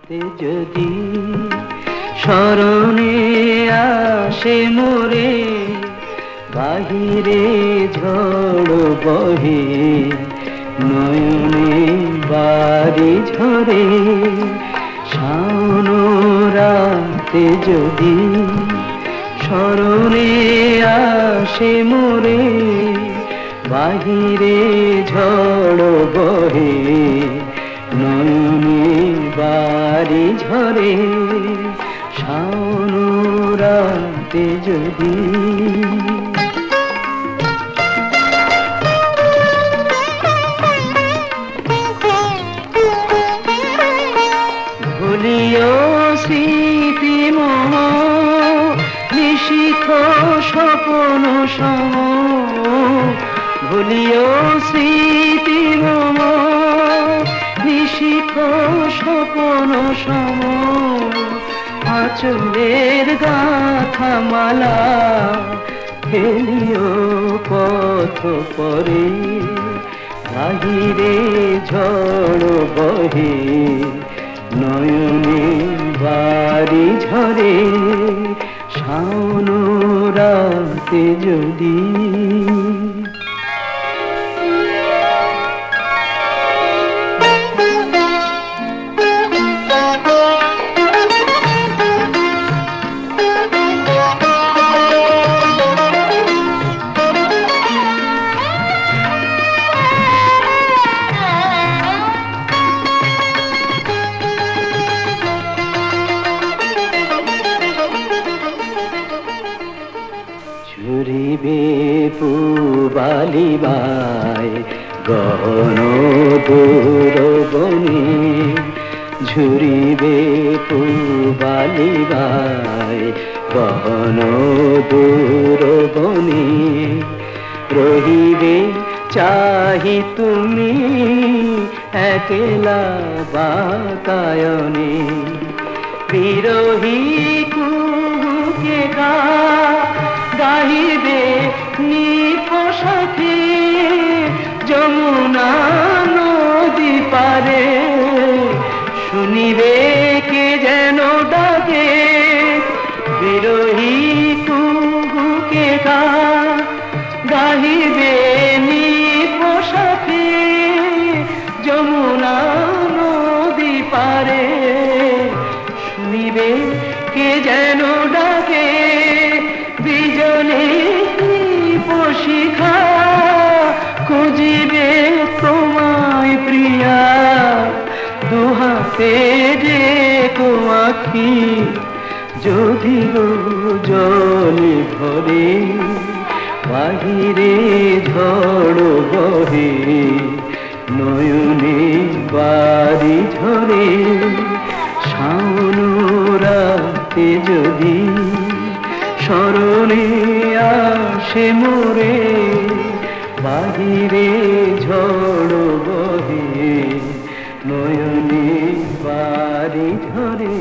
যদি স্মরণে আসে মোরে, বাহিরে ঝড় বহে, নয়নে বাড়ি ঝরে, শাওন রাতে যদি স্মরণে আসে মোরে, বাহিরে ঝড় বহে, নয়নে বাড়ি ঝরে, শাওন রাতে যদি। ভুলিও স্মৃতি মোহ, নিশিথ স্বপ্ন সম, ভুলিও স্মৃতি মোহ, নিশিথ স্বপ্ন সম, আঁচলের গাথা মালা ফেলিও পথ পরে, বাহিরে ঝড় বহে, নয়নে বাড়ি ঝরে, শাওন রাতে যদি। ঝুরিবে পুবালিবায় গহন দূর বনে, ঝুরিবে পুবালিবায় গহন দূর বনে, রহিবে চাহি তুমি একলা বাতায়নে, বিরহী কুহুকে গাহিবে নিপসাথে, যমুনা নদী পারে, শুনিবে কে যেন ডাকে, বিরহী কুহুকে গাহিবে নিপসাথে, যমুনা নদী পারে, শুনিবে কে যেন ডাকে, বিজনে শিখা খুঁজিবে তোমায় প্রিয়া, দুহাতে যে তোমাখি যদি জলে ভরে, বাহিরে ঝড় বহে, নয়নে বাড়ি ঝরে, শাওন রাতে যদি স্মরণে আসে মোরে, বাহিরে ঝড় বহে, নয়নে বাড়ি ঝরে।